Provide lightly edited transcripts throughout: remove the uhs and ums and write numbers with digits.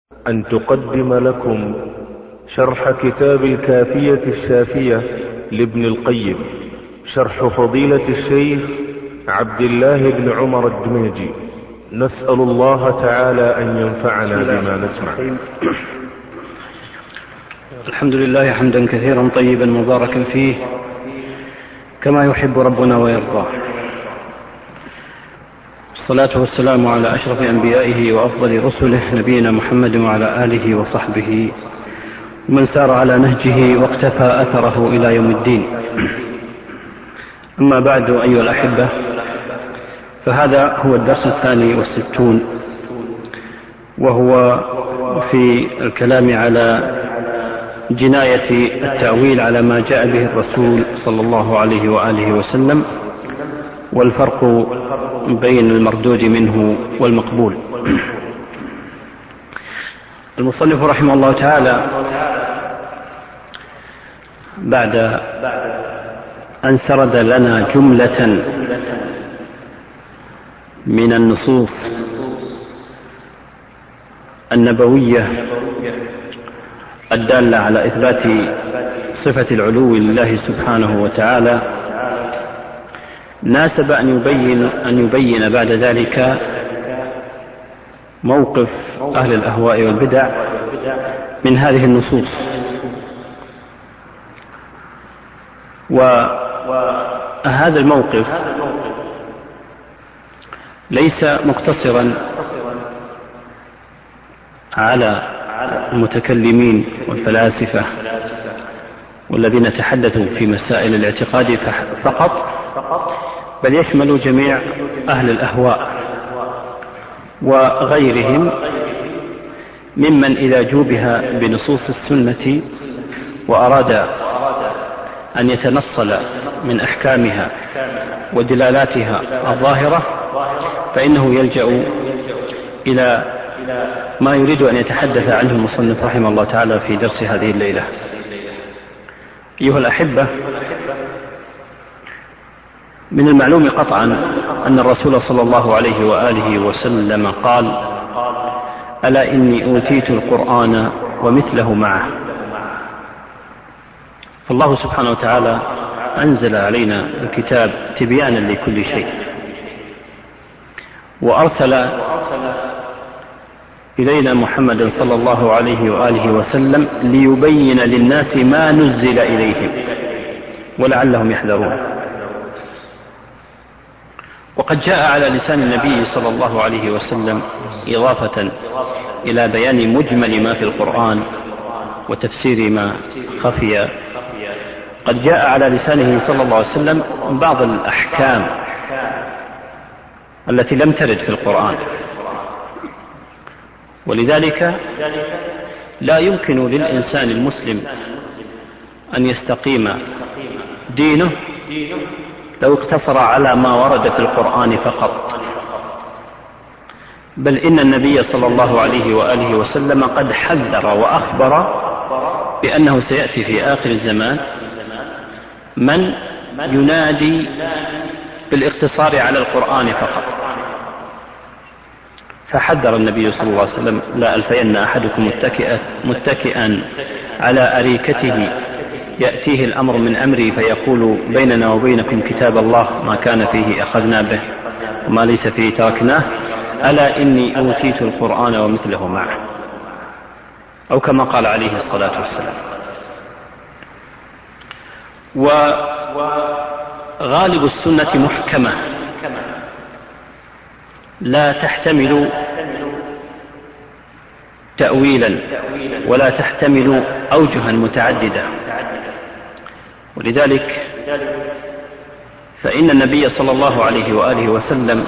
أن تقدم لكم شرح كتاب الكافية الشافية لابن القيم، شرح فضيلة الشيخ عبد الله بن عمر الدميجي. نسأل الله تعالى أن ينفعنا بما نسمع. الحمد لله حمدا كثيرا طيبا مباركا فيه كما يحب ربنا ويرضى. الصلاة والسلام على أشرف أنبيائه وأفضل رسله نبينا محمد وعلى آله وصحبه ومن سار على نهجه واقتفى أثره إلى يوم الدين. أما بعد أيها الأحبة، فهذا هو الدرس 62 وهو في الكلام على جناية التأويل على ما جاء به الرسول صلى الله عليه وآله وسلم، والفرق بين المردود منه والمقبول. المصنف رحمه الله تعالى بعد أن سرد لنا جملة من النصوص النبوية الدالة على إثبات صفة العلو لله سبحانه وتعالى، ناسب أن يبين بعد ذلك موقف أهل الأهواء والبدع من هذه النصوص. وهذا الموقف ليس مقتصرا على المتكلمين والفلاسفة والذين تحدثوا في مسائل الاعتقاد فقط، بل يشمل جميع أهل الأهواء وغيرهم ممن إذا جوبها بنصوص السنة وأراد أن يتنصل من أحكامها ودلالاتها الظاهرة فإنه يلجأ إلى ما يريد أن يتحدث عنه المصنف رحمه الله تعالى في درس هذه الليلة. أيها الأحبة، من المعلوم قطعا أن الرسول صلى الله عليه وآله وسلم قال: ألا إني أوتيت القرآن ومثله معه. فالله سبحانه وتعالى أنزل علينا الكتاب تبيانا لكل شيء، وأرسل إلينا محمدا صلى الله عليه وآله وسلم ليبين للناس ما نزل إليهم ولعلهم يحذرون. وقد جاء على لسان النبي صلى الله عليه وسلم إضافة إلى بيان مجمل ما في القرآن وتفسير ما خفي، قد جاء على لسانه صلى الله عليه وسلم بعض الأحكام التي لم ترد في القرآن، ولذلك لا يمكن للإنسان المسلم أن يستقيم دينه لو اقتصر على ما ورد في القرآن فقط، بل إن النبي صلى الله عليه وآله وسلم قد حذر وأخبر بأنه سيأتي في آخر الزمان من ينادي بالاقتصار على القرآن فقط. فحذر النبي صلى الله عليه وسلم: لا ألفين أحدكم متكئا على أريكته يأتيه الأمر من أمري فيقول بيننا وبينكم كتاب الله ما كان فيه أخذنا به وما ليس فيه تركناه، ألا إني أوتيت القرآن ومثله معه، أو كما قال عليه الصلاة والسلام. وغالب السنة محكمة لا تحتمل تأويلا ولا تحتمل أوجها متعددة، ولذلك فإن النبي صلى الله عليه وآله وسلم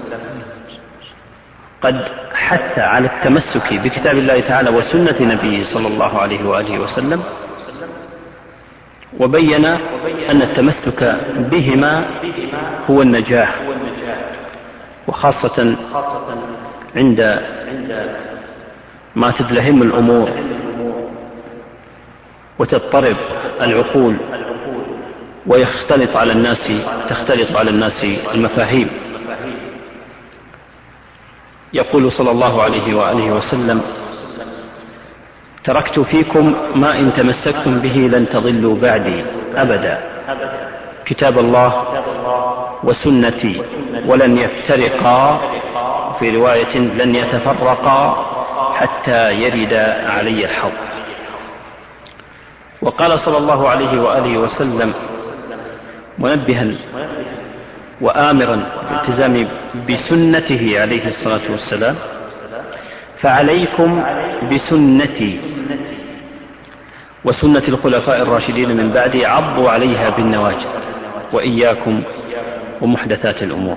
قد حث على التمسك بكتاب الله تعالى وسنة نبيه صلى الله عليه وآله وسلم، وبين أن التمسك بهما هو النجاة، وخاصة عند ما تدلهم الأمور وتضطرب العقول وتختلط على الناس المفاهيم. يقول صلى الله عليه وآله وسلم: تركت فيكم ما إن تمسكتم به لن تضلوا بعدي أبدا، كتاب الله وسنتي ولن يفترقا، في رواية لن يتفرقا حتى يرد علي الحوض. وقال صلى الله عليه وآله وسلم منبها وآمرا بالالتزام بسنته عليه الصلاة والسلام: فعليكم بسنتي وسنة الخلفاء الراشدين من بعدي، عضوا عليها بالنواجذ، وإياكم ومحدثات الأمور.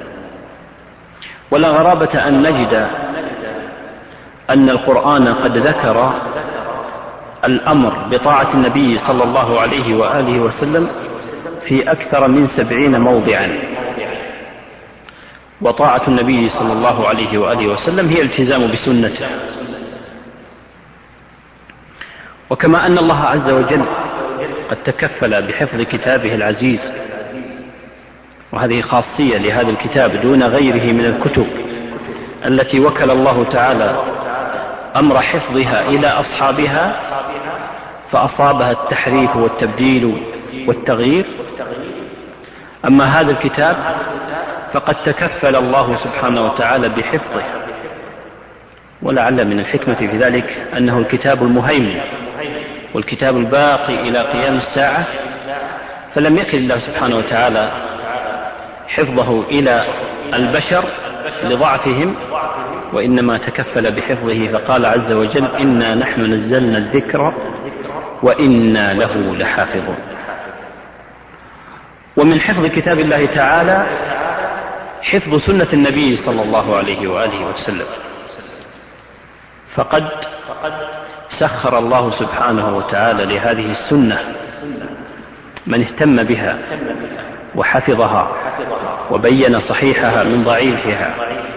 ولا غرابة أن نجد أن القرآن قد ذكر الأمر بطاعة النبي صلى الله عليه وآله وسلم في أكثر من 70 موضعا، وطاعة النبي صلى الله عليه وآله وسلم هي الالتزام بسنته. وكما أن الله عز وجل قد تكفل بحفظ كتابه العزيز، وهذه خاصية لهذا الكتاب دون غيره من الكتب التي وكل الله تعالى أمر حفظها إلى أصحابها فأصابها التحريف والتبديل والتغيير، أما هذا الكتاب فقد تكفل الله سبحانه وتعالى بحفظه. ولعل من الحكمة في ذلك أنه الكتاب المهيمن والكتاب الباقي إلى قيام الساعة، فلم يكن الله سبحانه وتعالى حفظه إلى البشر لضعفهم، وإنما تكفل بحفظه، فقال عز وجل: إنا نحن نزلنا الذكر وإنا له لحافظون. ومن حفظ كتاب الله تعالى حفظ سنة النبي صلى الله عليه وآله وسلم، فقد سخر الله سبحانه وتعالى لهذه السنة من اهتم بها وحفظها وبين صحيحها من ضعيفها،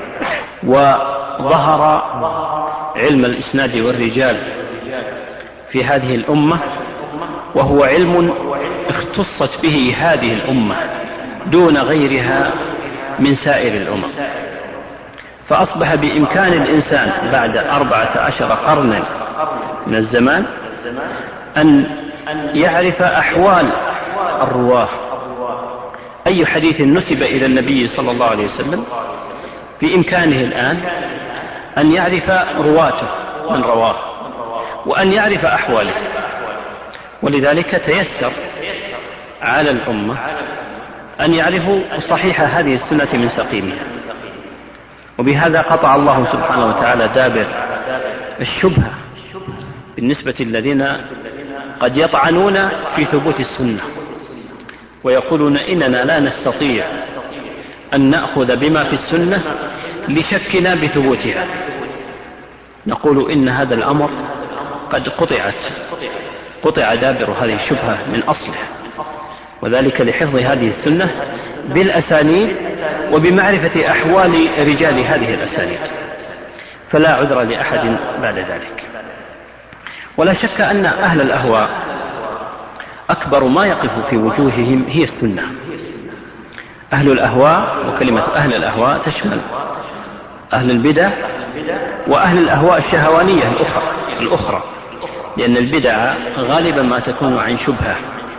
وظهر علم الإسناد والرجال في هذه الأمة، وهو علم اختصت به هذه الأمة دون غيرها من سائر الأمم، فأصبح بإمكان الإنسان بعد 14 قرنا من الزمان أن يعرف أحوال الرواه. أي حديث نسب إلى النبي صلى الله عليه وسلم بإمكانه الآن أن يعرف رواته من رواه، وأن يعرف أحواله. ولذلك تيسر على الأمة أن يعرفوا صحيح هذه السنة من سقيمها. وبهذا قطع الله سبحانه وتعالى دابر الشبهة بالنسبة للذين قد يطعنون في ثبوت السنة ويقولون: إننا لا نستطيع أن نأخذ بما في السنة لشكنا بثبوتها. نقول إن هذا الأمر قد قطع دابر هذه الشبهة من أصلها، وذلك لحفظ هذه السنة بالأسانيد وبمعرفة أحوال رجال هذه الأسانيد، فلا عذر لأحد بعد ذلك. ولا شك أن أهل الأهواء أكبر ما يقف في وجوههم هي السنة. أهل الأهواء، وكلمة أهل الأهواء تشمل أهل البدع وأهل الأهواء الشهوانية الأخرى، لأن البدع غالبا ما تكون عن شبهة،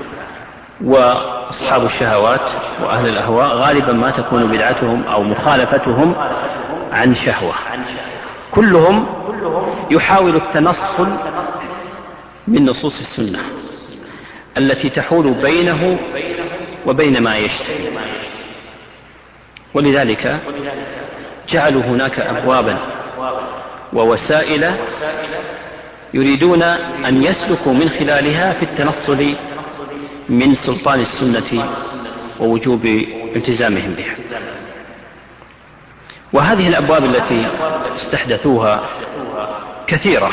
وأصحاب الشهوات وأهل الأهواء غالبا ما تكون بدعتهم أو مخالفتهم عن شهوة. كلهم يحاول التنصل من نصوص السنة التي تحول بينه وبين ما يشتهي، ولذلك جعلوا هناك أبوابا ووسائل يريدون أن يسلكوا من خلالها في التنصل من سلطان السنة ووجوب التزامهم بها. وهذه الأبواب التي استحدثوها كثيرة،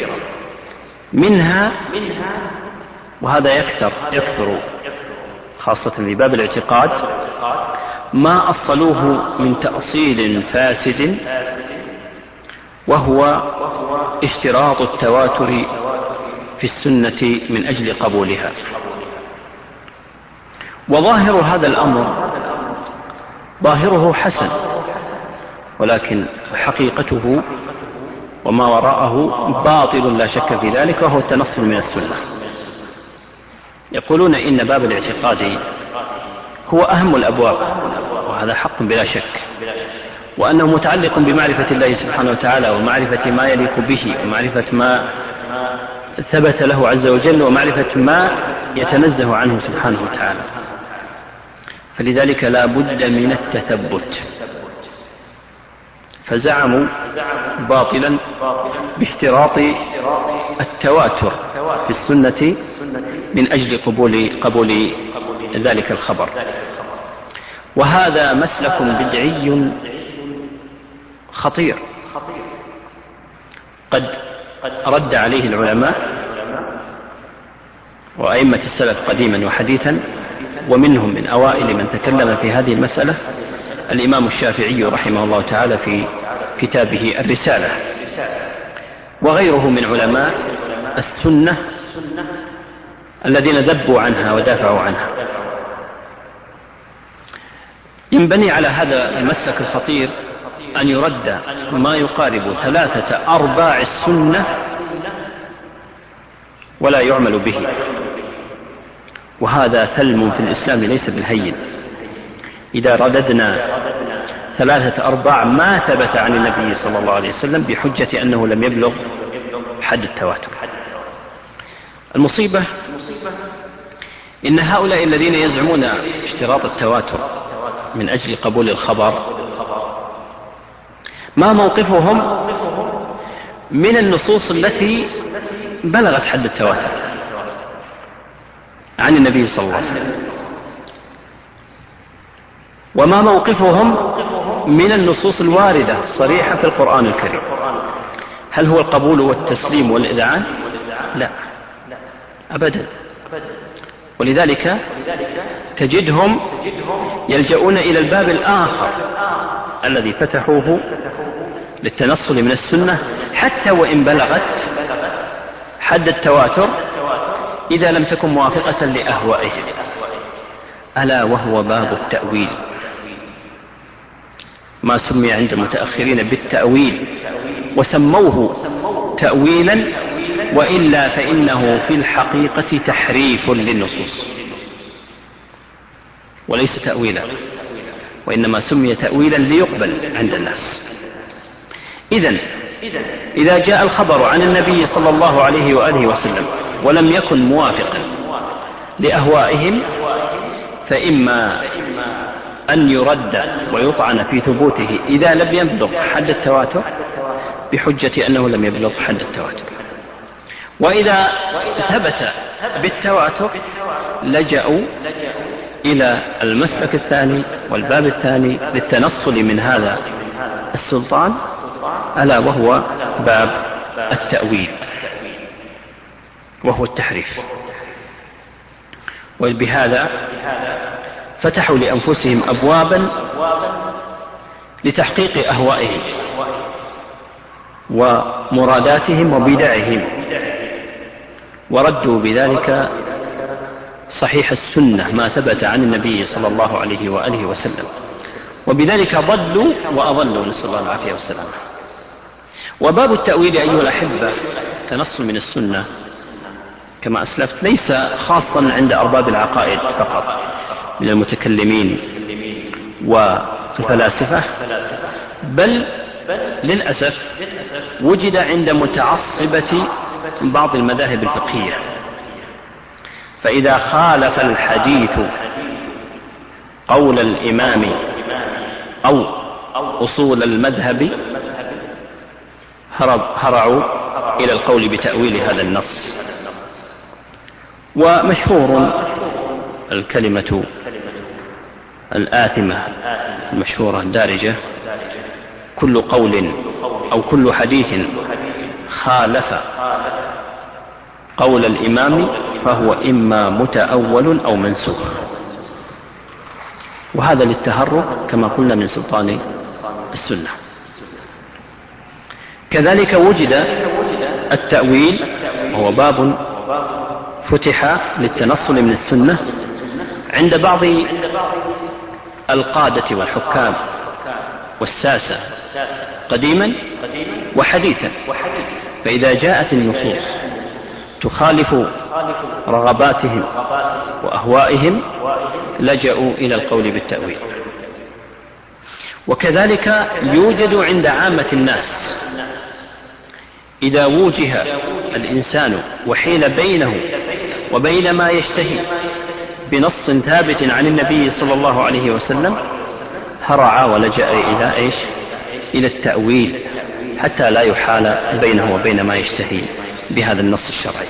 منها وهذا يكثر خاصة في باب الاعتقاد ما أصلوه من تأصيل فاسد، وهو اشتراط التواتر في السنة من أجل قبولها. وظاهر هذا الأمر ظاهره حسن، ولكن حقيقته وما وراءه باطل لا شك في ذلك، وهو التنصل من السنة. يقولون إن باب الاعتقاد هو أهم الأبواب، وهذا حق بلا شك، وأنه متعلق بمعرفة الله سبحانه وتعالى، ومعرفة ما يليق به، ومعرفة ما ثبت له عز وجل، ومعرفة ما يتنزه عنه سبحانه وتعالى. فلذلك لا بد من التثبت. فزعموا باطلا باشتراط التواتر في السنة من أجل قبول ذلك الخبر، وهذا مسلك بدعي خطير قد رد عليه العلماء وأئمة السلف قديما وحديثا، ومنهم من أوائل من تكلم في هذه المسألة الإمام الشافعي رحمه الله تعالى في كتابه الرسالة، وغيره من علماء السنة الذين ذبوا عنها ودافعوا عنها. ينبني على هذا المسلك الخطير أن يرد ما يقارب 3/4 السنة ولا يعمل به، وهذا ثلم في الإسلام ليس بالهين. إذا رددنا 3/4 ما ثبت عن النبي صلى الله عليه وسلم بحجة أنه لم يبلغ حد التواتر. المصيبة إن هؤلاء الذين يزعمون اشتراط التواتر من أجل قبول الخبر ما موقفهم من النصوص التي بلغت حد التواتر عن النبي صلى الله عليه وسلم، وما موقفهم من النصوص الواردة الصريحة في القرآن الكريم. هل هو القبول والتسليم والإذعان؟ لا أبدا. ولذلك تجدهم يلجؤون إلى الباب الآخر الذي فتحوه للتنصل من السنة حتى وإن بلغت حد التواتر إذا لم تكن موافقة لأهوائهم، ألا وهو باب التأويل، ما سمي عند المتأخرين بالتأويل وسموه تأويلا، وإلا فإنه في الحقيقة تحريف للنصوص وليس تأويلا، وإنما سمي تأويلا ليقبل عند الناس. إذا جاء الخبر عن النبي صلى الله عليه وآله وسلم ولم يكن موافقا لأهوائهم، فإما أن يرد ويطعن في ثبوته إذا لم يبلغ حد التواتر بحجة أنه لم يبلغ حد التواتر، وإذا ثبت بالتواتر لجأوا إلى المسلك الثاني والباب الثاني للتنصل من هذا السلطان، ألا وهو باب التأويل وهو التحريف. وبهذا فتحوا لأنفسهم أبوابا لتحقيق أهوائهم ومراداتهم وبدعهم، وردوا بذلك صحيح السنة ما ثبت عن النبي صلى الله عليه وآله وسلم، وبذلك ضلوا وأضلوا، نسأل الله العافية والسلامة. وباب التأويل أيها الأحبة تنصل من السنة كما أسلفت ليس خاصا عند أرباب العقائد فقط من المتكلمين والفلاسفة، بل للأسف وجد عند متعصبة بعض المذاهب الفقهية. فإذا خالف الحديث قول الإمام أو أصول المذهب هرعوا إلى القول بتأويل هذا النص. ومشهور الكلمة الآثمة المشهورة الدارجة: كل قول أو كل حديث خالف قول الإمام فهو إما متأول أو منسوخ. وهذا للتهرب كما قلنا من سلطان السنة. كذلك وجد التأويل وهو باب فتح للتنصل من السنة عند بعض القادة والحكام والساسة قديما وحديثا. فإذا جاءت النصوص تخالف رغباتهم وأهوائهم لجأوا إلى القول بالتأويل. وكذلك يوجد عند عامة الناس إذا وجه الإنسان وحيل بينه وبين ما يشتهي بنص ثابت عن النبي صلى الله عليه وسلم هرع ولجأ إلى التأويل حتى لا يحال بينه وبين ما يشتهي بهذا النص الشرعي.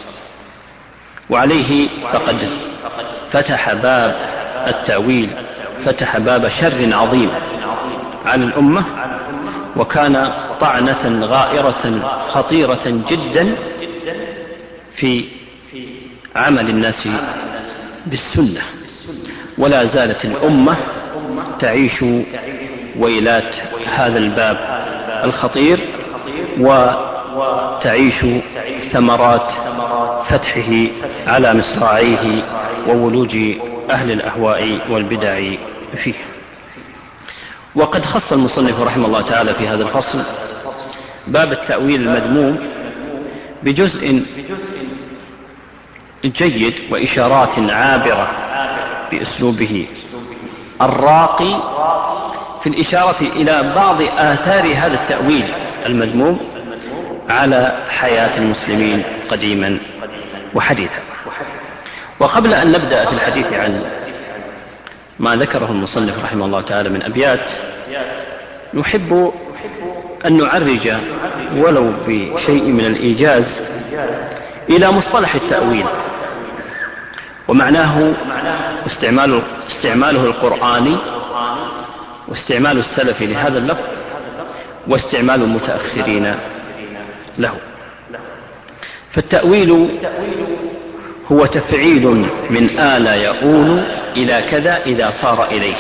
وعليه فقد فتح باب التأويل، فتح باب شر عظيم على الأمة، وكان طعنة غائرة خطيرة جدا في عمل الناس بالسنة. ولا زالت الأمة تعيش ويلات هذا الباب الخطير، وتعيش ثمرات فتحه على مصراعيه وولوج أهل الأهواء والبدع فيه. وقد خص المصنف رحمه الله تعالى في هذا الفصل باب التأويل المذموم بجزء جيد وإشارات عابرة بأسلوبه الراقي في الإشارة إلى بعض آثار هذا التأويل المذموم على حياة المسلمين قديما وحديثا. وقبل أن نبدأ في الحديث عن ما ذكره المصنف رحمه الله تعالى من أبيات، نحب أن نعرج ولو بشيء من الإيجاز إلى مصطلح التأويل ومعناه استعماله القرآني، واستعمال السلف لهذا اللفظ، واستعمال المتأخرين له. فالتأويل هو تفعيل من آل يؤول إلى كذا إذا صار إليه،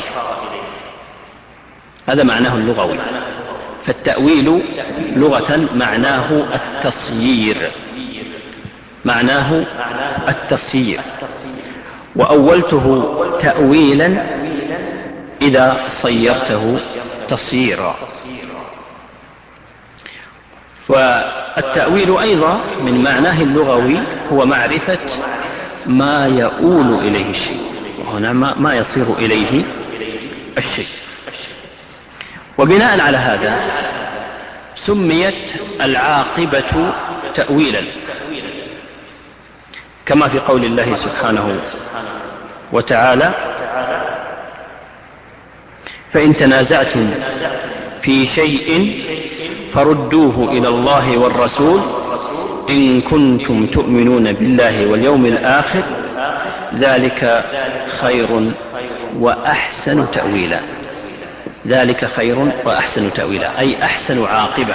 هذا معناه اللغوي. فالتأويل لغة معناه التصيير، معناه التصيير. وأولته تأويلا إذا صيرته تصييرا. والتأويل أيضا من معناه اللغوي هو معرفة ما يؤول إليه الشيء، وهنا ما يصير إليه الشيء. وبناء على هذا سميت العاقبة تأويلا، كما في قول الله سبحانه وتعالى: فإن تنازعتم في شيء فردوه إلى الله والرسول إن كنتم تؤمنون بالله واليوم الآخر ذلك خير وأحسن تأويلا. ذلك خير وأحسن تأويلا أي أحسن عاقبة.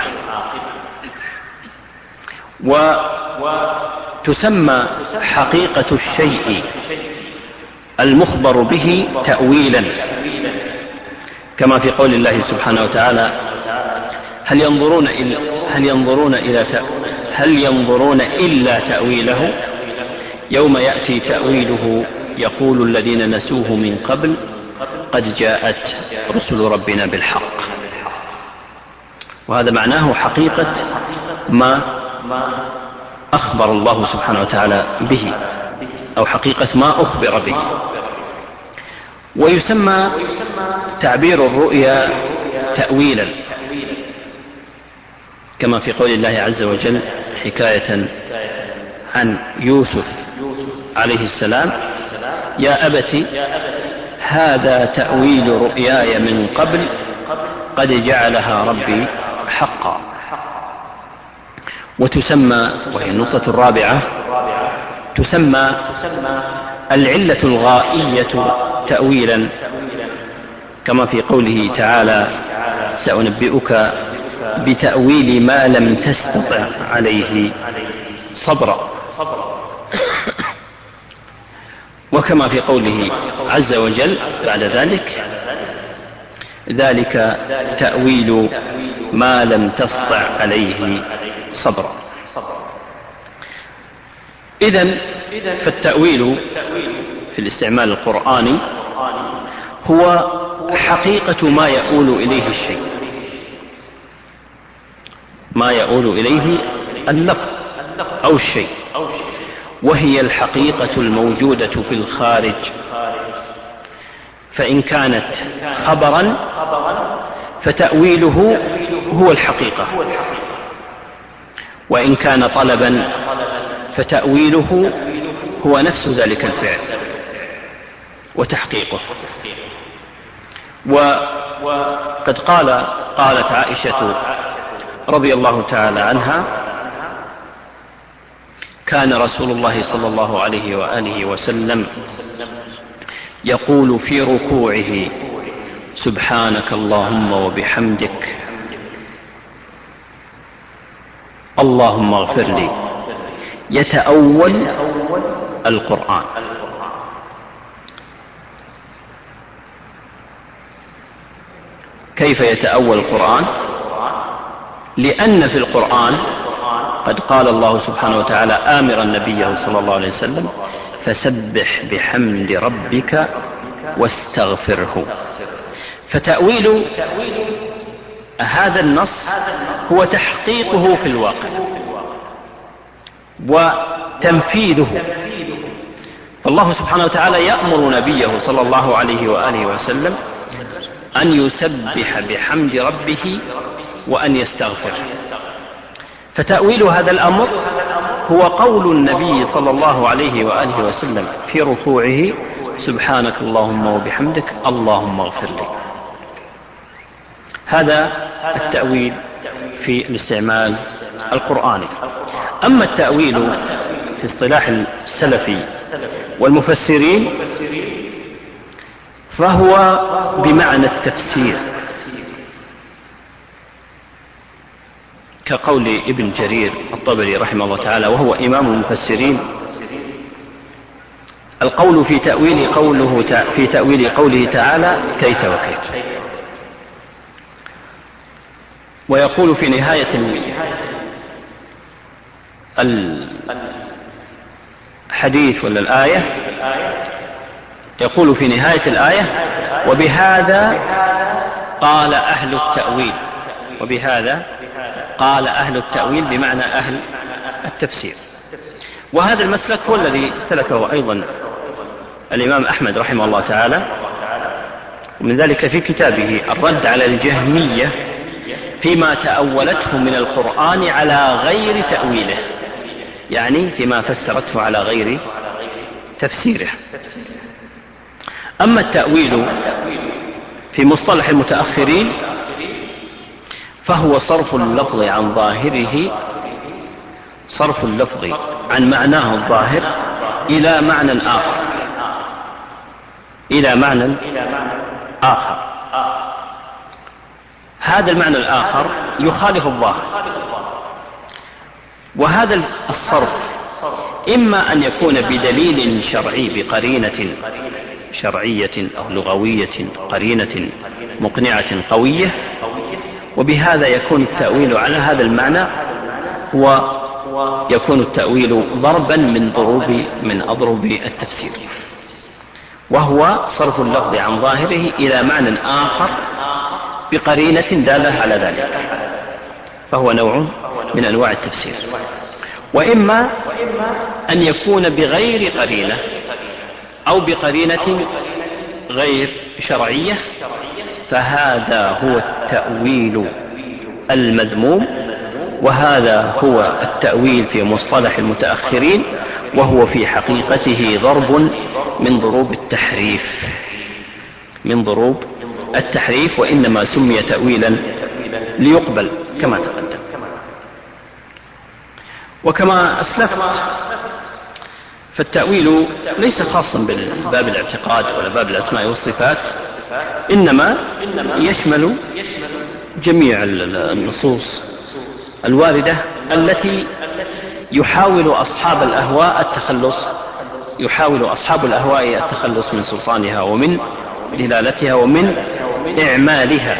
وتسمى حقيقة الشيء المخبر به تأويلا، كما في قول الله سبحانه وتعالى: هل ينظرون إلا تأويله يوم يأتي تأويله يقول الذين نسوه من قبل قد جاءت رسل ربنا بالحق. وهذا معناه حقيقة ما أخبر الله سبحانه وتعالى به، أو حقيقة ما أخبر به. ويسمى تعبير الرؤيا تأويلا، كما في قول الله عز وجل حكاية عن يوسف عليه السلام: يا أبت هذا تأويل رؤياي من قبل قد جعلها ربي حقا. وتسمى، وهي النقطة الرابعة، تسمى العلة الغائية تأويلا، كما في قوله تعالى: سأنبئك بتأويل ما لم تستطع عليه صبرا. وكما في قوله عز وجل بعد ذلك: ذلك تأويل ما لم تستطع عليه صبرا. إذن فالتأويل في الاستعمال القرآني هو حقيقة ما يؤول إليه الشيء، ما يؤول إليه اللفظ أو الشيء، وهي الحقيقة الموجودة في الخارج. فإن كانت خبرا فتأويله هو الحقيقة، وإن كان طلبا فتأويله هو نفس ذلك الفعل وتحقيقه. وقد قالت عائشة رضي الله تعالى عنها: كان رسول الله صلى الله عليه وآله وسلم يقول في ركوعه: سبحانك اللهم وبحمدك اللهم اغفر لي، يتأول القرآن. كيف يتأول القرآن؟ لأن في القرآن قد قال الله سبحانه وتعالى آمرا نبيه صلى الله عليه وسلم: فسبح بحمد ربك واستغفره. فتأويل هذا النص هو تحقيقه في الواقع وتنفيذه. فالله سبحانه وتعالى يأمر نبيه صلى الله عليه وآله وسلم أن يسبح بحمد ربه وأن يستغفر. فتأويل هذا الأمر هو قول النبي صلى الله عليه وآله وسلم في ركوعه: سبحانك اللهم وبحمدك اللهم اغفر لي. هذا التأويل في الاستعمال القرآني. أما التأويل في اصطلاح السلف والمفسرين فهو بمعنى التفسير، كقول ابن جرير الطبري رحمه الله تعالى وهو إمام المفسرين: القول في تأويل قوله تعالى كيت وكيت. ويقول في نهاية الحديث ولا الآية، يقول في نهاية الآية: وبهذا قال أهل التأويل. وبهذا قال أهل التأويل بمعنى أهل التفسير. وهذا المسلك هو الذي سلكه أيضا الإمام أحمد رحمه الله تعالى، ومن ذلك في كتابه الرد على الجهمية فيما تأولته من القرآن على غير تأويله، يعني فيما فسرته على غير تفسيره. أما التأويل في مصطلح المتأخرين فهو صرف اللفظ عن ظاهره، صرف اللفظ عن معناه الظاهر إلى معنى آخر، إلى معنى آخر. هذا المعنى الآخر يخالف الظاهر. وهذا الصرف إما أن يكون بدليل شرعي، بقرينة شرعية أو لغوية، قرينة مقنعة قوية، وبهذا يكون التأويل على هذا المعنى ويكون التأويل ضربا من أضرب التفسير، وهو صرف اللفظ عن ظاهره إلى معنى آخر بقرينة دالة على ذلك، فهو نوع من أنواع التفسير. وإما أن يكون بغير قرينة أو بقرينة غير شرعية، فهذا هو التأويل المذموم، وهذا هو التأويل في مصطلح المتأخرين، وهو في حقيقته ضرب من ضروب التحريف، من ضروب التحريف، وإنما سمي تأويلا ليقبل كما تقدم. وكما أسلفت فالتأويل ليس خاصا بباب الاعتقاد ولا باب الأسماء والصفات، إنما يشمل جميع النصوص الواردة التي يحاول أصحاب الأهواء التخلص من سلطانها ومن دلالتها ومن إعمالها،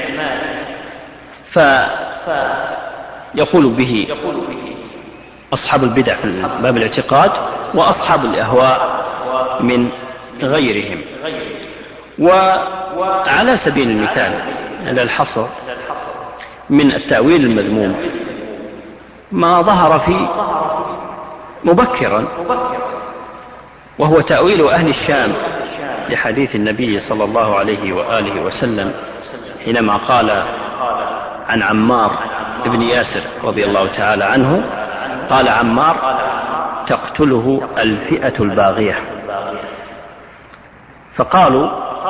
فيقول به أصحاب البدع في باب الاعتقاد وأصحاب الأهواء من غيرهم. وعلى سبيل المثال على الحصر من التأويل المذموم ما ظهر في مبكرا، وهو تأويل أهل الشام لحديث النبي صلى الله عليه وآله وسلم حينما قال عن عمار بن ياسر رضي الله تعالى عنه، قال عمار: تقتله الفئة الباغية. فقالوا: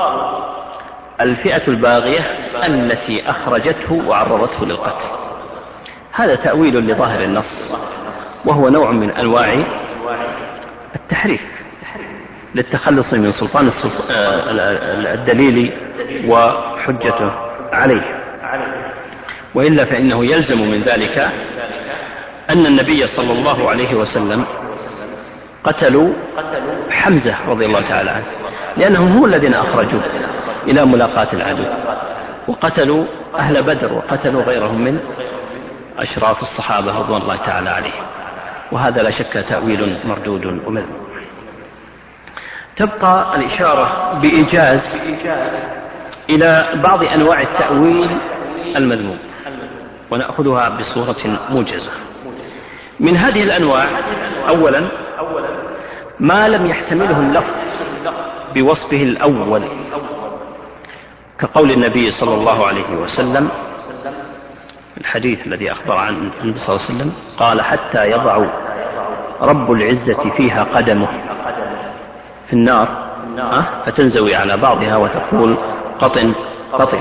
الفئة الباغية التي أخرجته وعرضته للقتل. هذا تأويل لظاهر النص، وهو نوع من أنواع التحريف للتخلص من سلطان الدليل وحجته عليه. وإلا فإنه يلزم من ذلك أن النبي صلى الله عليه وسلم قتلوا حمزة رضي الله تعالى عنه، لأنهم هم الذين أخرجوا إلى ملاقاة العدو، وقتلوا أهل بدر، وقتلوا غيرهم من أشراف الصحابة رضوان الله تعالى عليهم. وهذا لا شك تأويل مردود ومذموم. تبقى الإشارة بإيجاز إلى بعض أنواع التأويل المذموم، ونأخذها بصورة موجزة. من هذه الأنواع: أولا، ما لم يحتمله اللفظ بوصفه الأول، كقول النبي صلى الله عليه وسلم الحديث الذي أخبر عن النبي صلى الله عليه وسلم قال: حتى يضع رب العزة فيها قدمه في النار فتنزوي على بعضها وتقول: قطن قطن.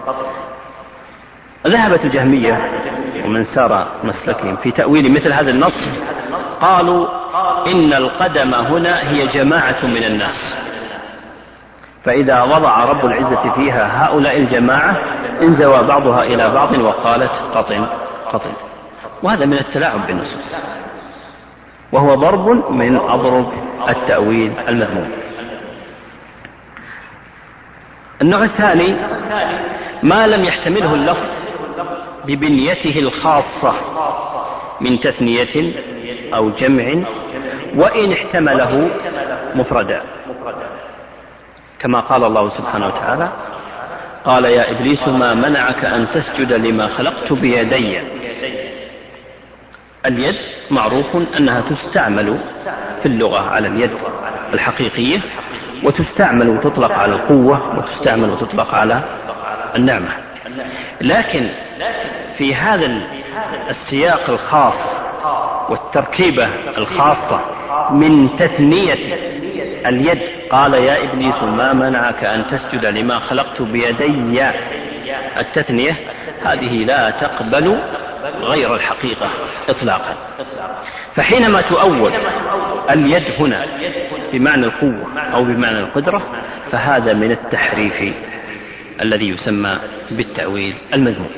ذهبت الجهمية ومن سار مسلكهم في تأويل مثل هذا النص، قالوا: إن القدم هنا هي جماعة من الناس، فإذا وضع رب العزة فيها هؤلاء الجماعة انزوى بعضها إلى بعض وقالت قطن قطن. وهذا من التلاعب بالنصوص، وهو ضرب من أضرب التأويل المذموم. النوع الثاني: ما لم يحتمله اللفظ ببنيته الخاصة من تثنية أو جمع، وإن احتمله مفردا، كما قال الله سبحانه وتعالى: قال يا إبليس ما منعك أن تسجد لما خلقت بيدي. اليد معروف أنها تستعمل في اللغة على اليد الحقيقية، وتستعمل وتطلق على القوة، وتستعمل وتطلق على النعمة. لكن في هذا السياق الخاص والتركيبة الخاصة من تثنية اليد، قال يا إبليس ما منعك أن تسجد لما خلقت بيدي، التثنية هذه لا تقبل غير الحقيقة إطلاقا. فحينما تؤول اليد هنا بمعنى القوة أو بمعنى القدرة، فهذا من التحريف الذي يسمى بالتأويل المذموم.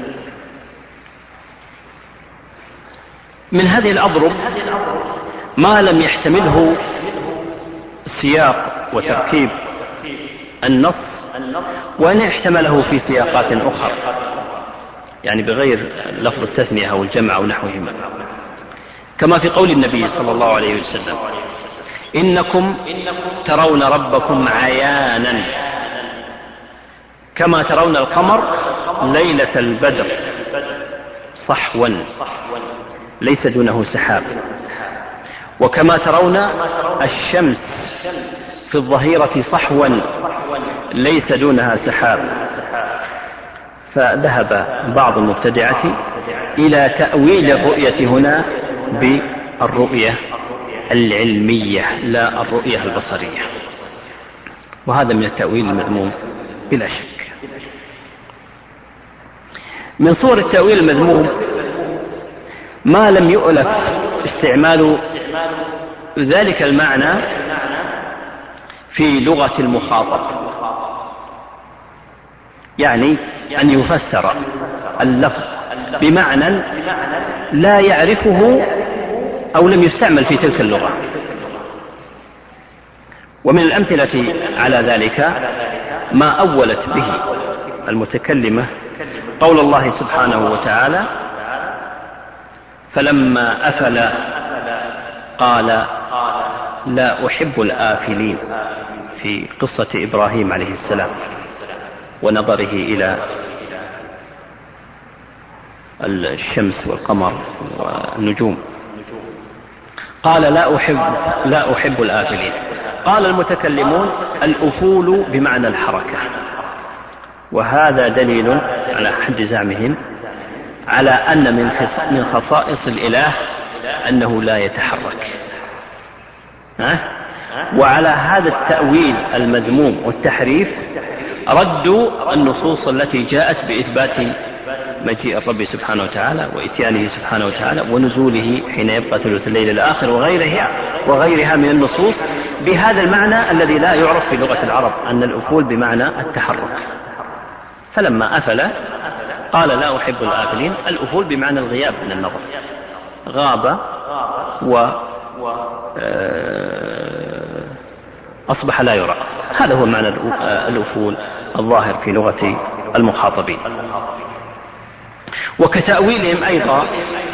من هذه الأضرب ما لم يحتمله سياق وتركيب النص، وإن احتمله في سياقات أخرى، يعني بغير لفظ التثنية أو الجمع أو نحوهما، كما في قول النبي صلى الله عليه وسلم: إنكم ترون ربكم عيانا كما ترون القمر ليلة البدر صحوا ليس دونه سحاب، وكما ترون الشمس في الظهيرة صحوا ليس دونها سحاب. فذهب بعض المبتدعة إلى تأويل الرؤية هنا بالرؤية العلمية لا الرؤية البصرية، وهذا من التأويل المذموم بلا شك. من صور التأويل المذموم ما لم يؤلف استعمال ذلك المعنى في لغة المخاطب، يعني أن يفسر اللفظ بمعنى لا يعرفه أو لم يستعمل في تلك اللغة. ومن الأمثلة على ذلك ما أولت به المتكلمة قول الله سبحانه وتعالى: فلما أفل قال لا أحب الآفلين، في قصة إبراهيم عليه السلام. ونظره إلى الشمس والقمر والنجوم. قال لا أحب الآفلين. قال المتكلمون الأفول بمعنى الحركة، وهذا دليل على حد زعمهم على أن من خصائص الإله أنه لا يتحرك. وعلى هذا التأويل المذموم والتحريف ردوا النصوص التي جاءت بإثبات مجيء الرب سبحانه وتعالى وإتيانه سبحانه وتعالى ونزوله حين يبقى ثلث الليل الآخر وغيرها من النصوص بهذا المعنى الذي لا يعرف في لغة العرب، أن الأفول بمعنى التحرك. فلما أفل قال لا أحب الآفلين. الأفول بمعنى الغياب من النظر، غاب أصبح لا يرى. هذا هو معنى الأفول الظاهر في لغة المخاطبين. وكتأويلهم أيضا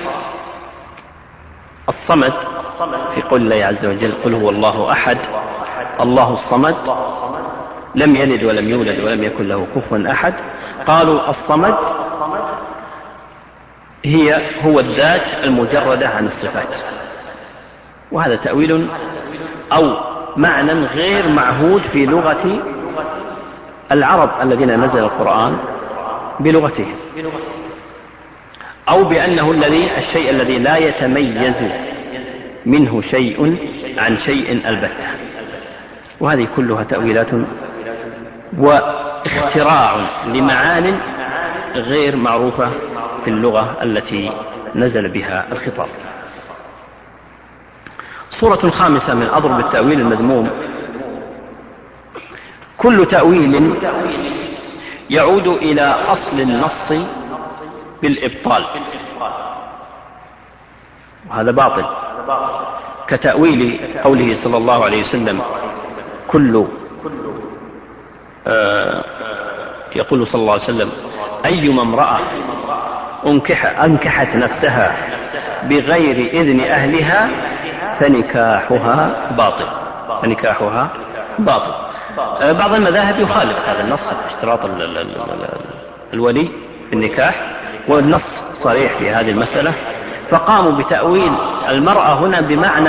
الصمد في قول الله عز وجل قل هو الله أحد الله الصمد لم يلد ولم يولد ولم يكن له كفوا أحد. قالوا الصمد هو الذات المجردة عن الصفات، وهذا تأويل أو معنى غير معهود في لغة العرب الذين نزل القرآن بلغتهم، أو بأنه الشيء الذي لا يتميز منه شيء عن شيء البتة. وهذه كلها تأويلات واختراع لمعان غير معروفة في اللغة التي نزل بها الخطاب. صورة خامسة من أضرب التأويل المذموم: كل تأويل يعود إلى أصل النص بالإبطال، وهذا باطل، كتأويل قوله صلى الله عليه وسلم يقول صلى الله عليه وسلم أيما امرأة أنكحت نفسها بغير إذن أهلها فنكاحها باطل. بعض المذاهب يخالف هذا النص اشتراط الولي في النكاح، والنص صريح في هذه المسألة، فقاموا بتأويل المرأة هنا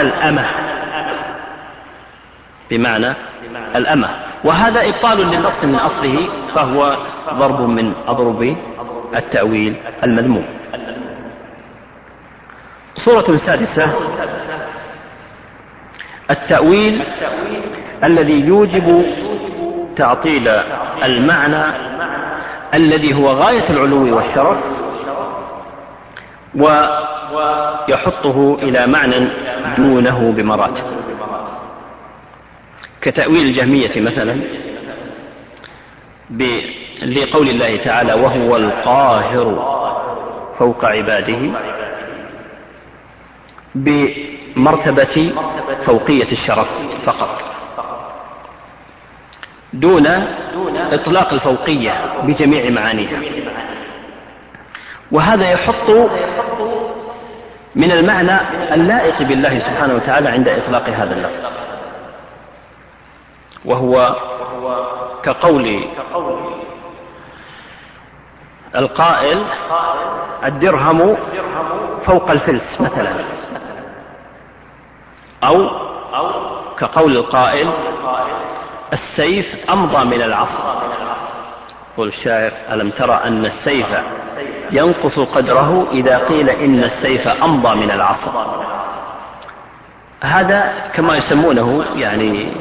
بمعنى الأمة، وهذا إبطال للنص من أصله، فهو ضرب من أضرب التأويل المذموم. صورة سادسة: التأويل الذي يوجب تعطيل المعنى الذي هو غاية العلو والشرف ويحطه إلى معنى دونه بمراتب، كتأويل الجهمية مثلا لقول الله تعالى وهو القاهر فوق عباده بمرتبة فوقية الشرف فقط، دون إطلاق الفوقية بجميع معانيها. وهذا يحط من المعنى اللائق بالله سبحانه وتعالى عند إطلاق هذا اللفظ، وهو كقول القائل الدرهم فوق الفلس مثلا، أو كقول القائل السيف أمضى من العصا. قل الشاعر ألم ترى أن السيف ينقص قدره إذا قيل إن السيف أمضى من العصا. هذا كما يسمونه يعني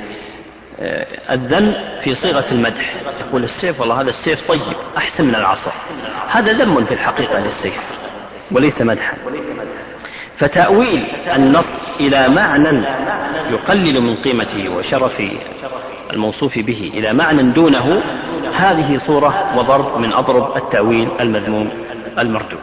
الذم في صيغة المدح، يقول السيف والله هذا السيف طيب أحسن من العصا، هذا ذم في الحقيقة للسيف وليس مدحا. فتأويل النص إلى معنى يقلل من قيمته وشرف الموصوف به إلى معنى دونه، هذه صورة وضرب من أضرب التأويل المذموم المردود.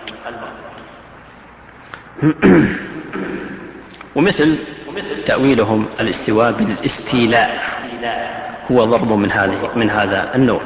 ومثل تأويلهم الاستواء بالاستيلاء هو ضرب من هذا النوع.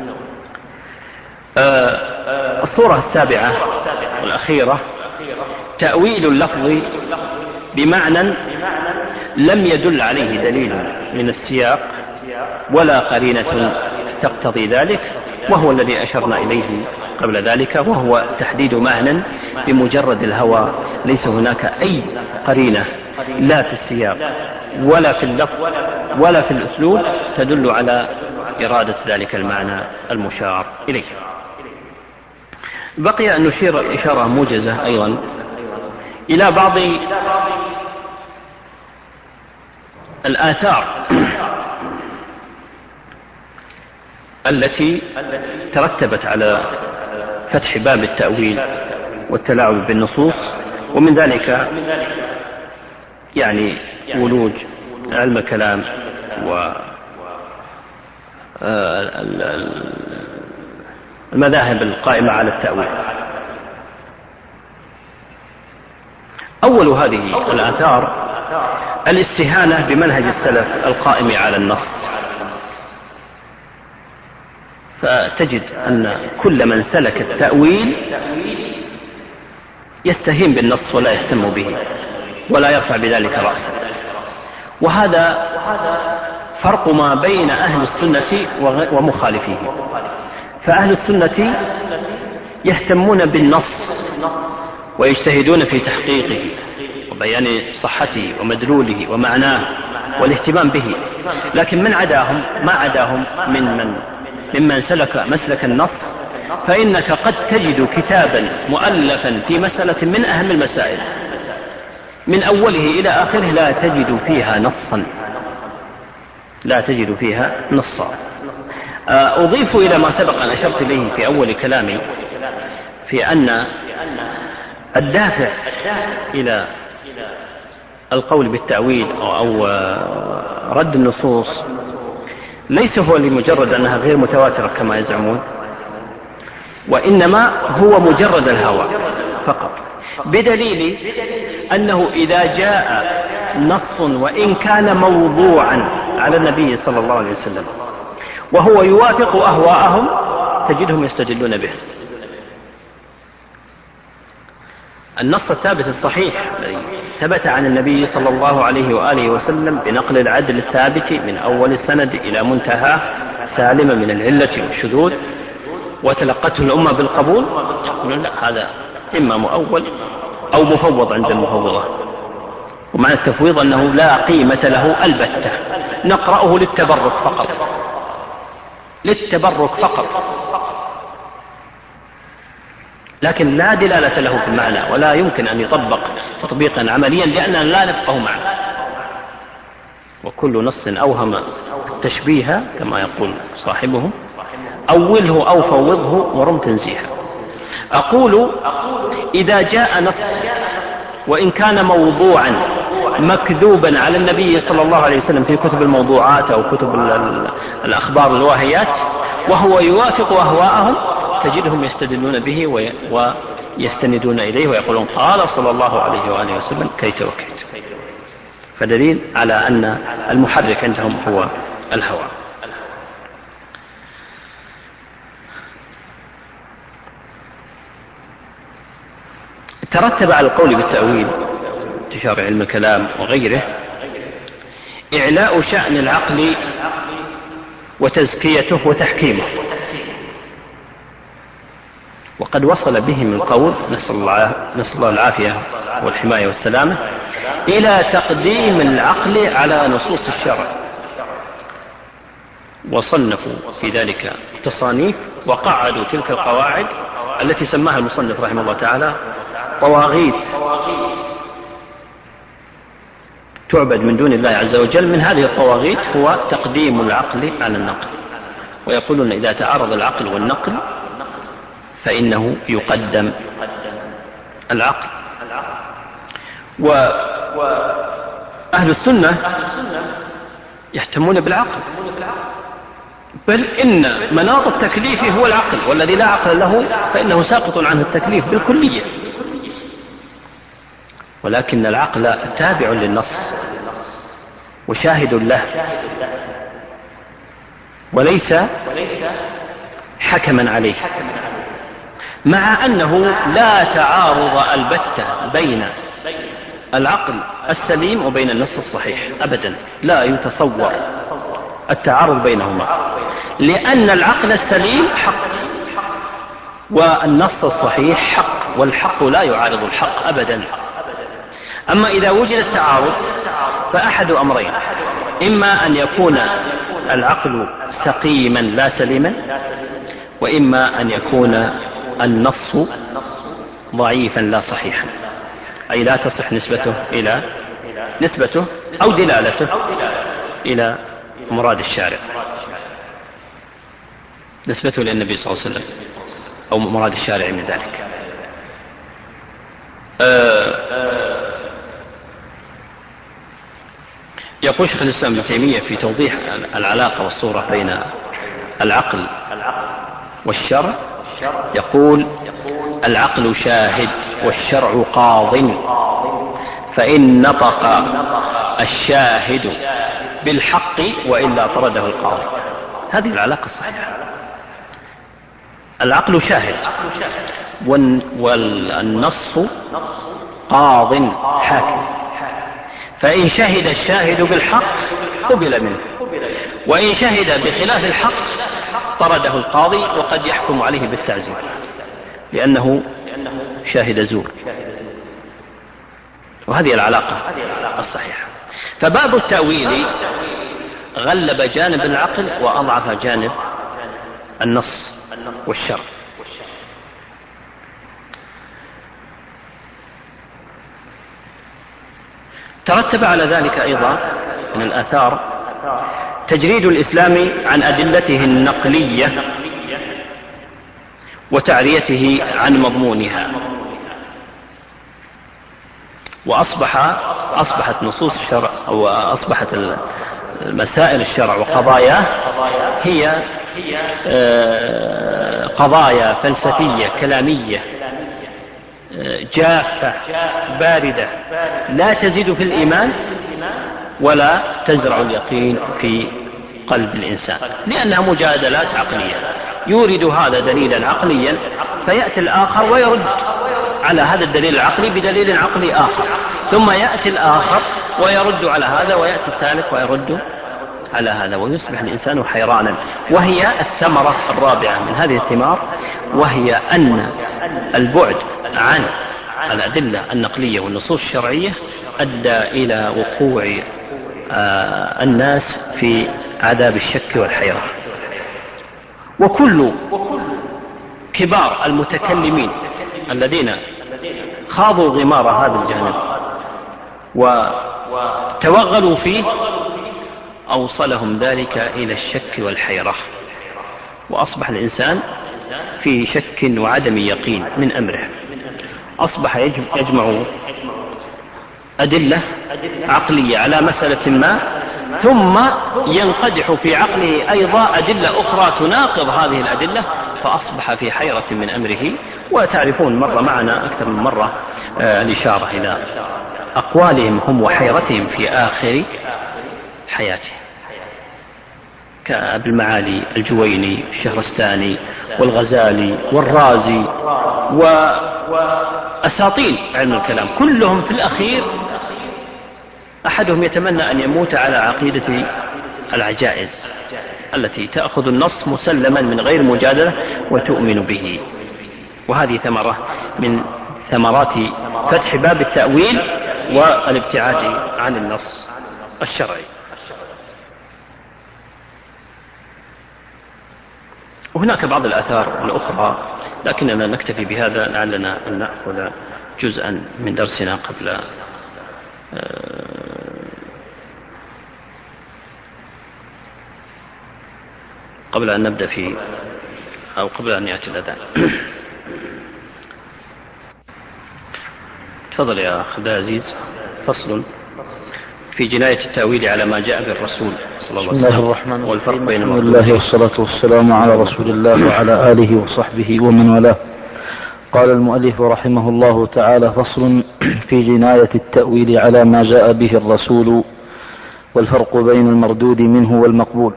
الصورة السابعة والأخيرة: تأويل اللفظ بمعنى لم يدل عليه دليل من السياق ولا قرينة تقتضي ذلك، وهو الذي أشرنا إليه قبل ذلك، وهو تحديد معنى بمجرد الهوى، ليس هناك أي قرينة لا في السياق ولا في اللفظ ولا في الأسلوب تدل على إرادة ذلك المعنى المشار إليه. بقي أن نشير إشارة موجزة أيضا إلى بعض الآثار التي ترتبت على فتح باب التأويل والتلاعب بالنصوص، ومن ذلك يعني ولوج علم الكلام والمذاهب القائمة على التأويل. أول هذه الآثار الاستهانة بمنهج السلف القائم على النص، فتجد أن كل من سلك التأويل يستهين بالنص ولا يهتم به ولا يرفع بذلك رأسا، وهذا فرق ما بين أهل السنة ومخالفيه. فأهل السنة يهتمون بالنص ويجتهدون في تحقيقه وبيان صحته ومدلوله ومعناه والاهتمام به، لكن من عداهم ما عداهم ممن سلك مسلك النص، فإنك قد تجد كتابا مؤلفا في مسألة من أهم المسائل من أوله إلى آخره لا تجد فيها نصا. أضيف إلى ما سبق أن أشرت إليه في أول كلامي في أن الدافع إلى القول بالتأويل أو رد النصوص ليس هو لمجرد أنها غير متواترة كما يزعمون، وإنما هو مجرد الهوى فقط، بدليل أنه إذا جاء نص وإن كان موضوعا على النبي صلى الله عليه وسلم وهو يوافق أهواءهم تجدهم يستدلون به. النص الثابت الصحيح الذي ثبت عن النبي صلى الله عليه وآله وسلم بنقل العدل الثابت من أول السند إلى منتهى سالما من العلة والشذوذ وتلقته الأمة بالقبول، يقولون لا، هذا إما مؤول أو مفوض عند المفوضة. ومعنى التفويض أنه لا قيمة له البتة، نقرأه للتبرك فقط، لكن لا دلالة له في المعنى ولا يمكن أن يطبق تطبيقا عمليا لأننا لا نفقه معنى. وكل نص أوهم التشبيه كما يقول صاحبهم أوله أو فوضه ورم تنزيها. أقول إذا جاء نص وإن كان موضوعا مكذوبا على النبي صلى الله عليه وسلم في كتب الموضوعات أو كتب الأخبار الواهيات وهو يوافق أهواءهم تجدهم يستدلون به ويستندون إليه ويقولون قال صلى الله عليه وآله وسلم كيت وكيت. فدليل على أن المحرك عندهم هو الهوى. ترتب على القول بالتأويل انتشار علم الكلام وغيره إعلاء شأن العقل وتزكيته وتحكيمه، وقد وصل بهم القول نسأل الله العافية والحماية والسلامة إلى تقديم العقل على نصوص الشرع، وصنفوا في ذلك تصانيف وقعدوا تلك القواعد التي سماها المصنف رحمه الله تعالى طواغيت تعبد من دون الله عز وجل. من هذه الطواغيت هو تقديم العقل على النقل، ويقولون إذا تعارض العقل والنقل فإنه يقدم العقل. وأهل السنة يهتمون بالعقل، بل إن مناط التكليف هو العقل، والذي لا عقل له فإنه ساقط عنه التكليف بالكلية. ولكن العقل تابع للنص وشاهد له وليس حكما عليه، مع أنه لا تعارض البتة بين العقل السليم وبين النص الصحيح أبدا، لا يتصور التعارض بينهما، لأن العقل السليم حق والنص الصحيح حق، والحق لا يعارض الحق أبدا. أما إذا وجد التعارض فأحد أمرين: إما أن يكون العقل سقيما لا سليما، وإما أن يكون النص ضعيفا لا صحيحا، أي لا تصح نسبته أو دلالته إلى مراد الشارع، نسبته للنبي صلى الله عليه وسلم أو مراد الشارع من ذلك. يقول شيخ الإسلام ابن تيمية في توضيح العلاقة والصورة بين العقل والشرع، يقول: العقل شاهد والشرع قاض، فإن نطق الشاهد بالحق وإلا طرده القاضي. هذه العلاقة الصحيحة. العقل شاهد والنص قاض حاكم، فإن شهد الشاهد بالحق قبل منه، وإن شهد بخلاف الحق طرده القاضي وقد يحكم عليه بالتعزير لأنه شاهد زور. وهذه العلاقة الصحيحة. فباب التأويل غلب جانب العقل وأضعف جانب النص والشرع. ترتب على ذلك أيضا من الآثار تجريد الإسلام عن أدلته النقلية وتعريته عن مضمونها، وأصبحت نصوص الشرع أو أصبحت مسائل الشرع وقضاياه هي قضايا فلسفية كلامية جافة باردة لا تزيد في الإيمان ولا تزرع اليقين في قلب الإنسان، لأنها مجادلات عقلية. يورد هذا دليلا عقليا فيأتي الآخر ويرد على هذا الدليل العقلي بدليل عقلي آخر، ثم يأتي الآخر ويرد على هذا، ويأتي الثالث ويرد على هذا، ويصبح الإنسان حيرانا. وهي الثمرة الرابعة من هذه الثمار، وهي أن البعد عن الأدلة النقلية والنصوص الشرعية أدى إلى وقوع الناس في عذاب الشك والحيرة. وكل كبار المتكلمين الذين خاضوا غمار هذا الجانب وتوغلوا فيه أوصلهم ذلك إلى الشك والحيرة، وأصبح الإنسان في شك وعدم يقين من أمره. أصبح يجمع أدلة عقلية على مسألة ما، ثم ينقدح في عقله أيضا أدلة أخرى تناقض هذه الأدلة، فأصبح في حيرة من أمره. وتعرفون مر معنا أكثر من مرة الإشارة إلى أقوالهم هم وحيرتهم في آخر حياته، كأبي المعالي الجويني الشهرستاني والغزالي والرازي وأساطين علم الكلام، كلهم في الأخير أحدهم يتمنى أن يموت على عقيدة العجائز التي تأخذ النص مسلما من غير مجادلة وتؤمن به. وهذه ثمرة من ثمرات فتح باب التأويل والابتعاد عن النص الشرعي. وهناك بعض الآثار الأخرى، لكننا نكتفي بهذا لعلنا أن نأخذ جزءا من درسنا قبل أن نبدأ أو قبل أن يأتي الأذان. تفضل يا أخ عبد العزيز. فصل في جناية التأويل على ما جاء بالرسول صلى الله عليه وسلم. بسم الله الرحمن والفرق الرحيم. بين الحمد لله والصلاة والسلام على رسول الله وعلى آله وصحبه ومن والاه. قال المؤلف رحمه الله تعالى: فصل في جناية التأويل على ما جاء به الرسول والفرق بين المردود منه والمقبول.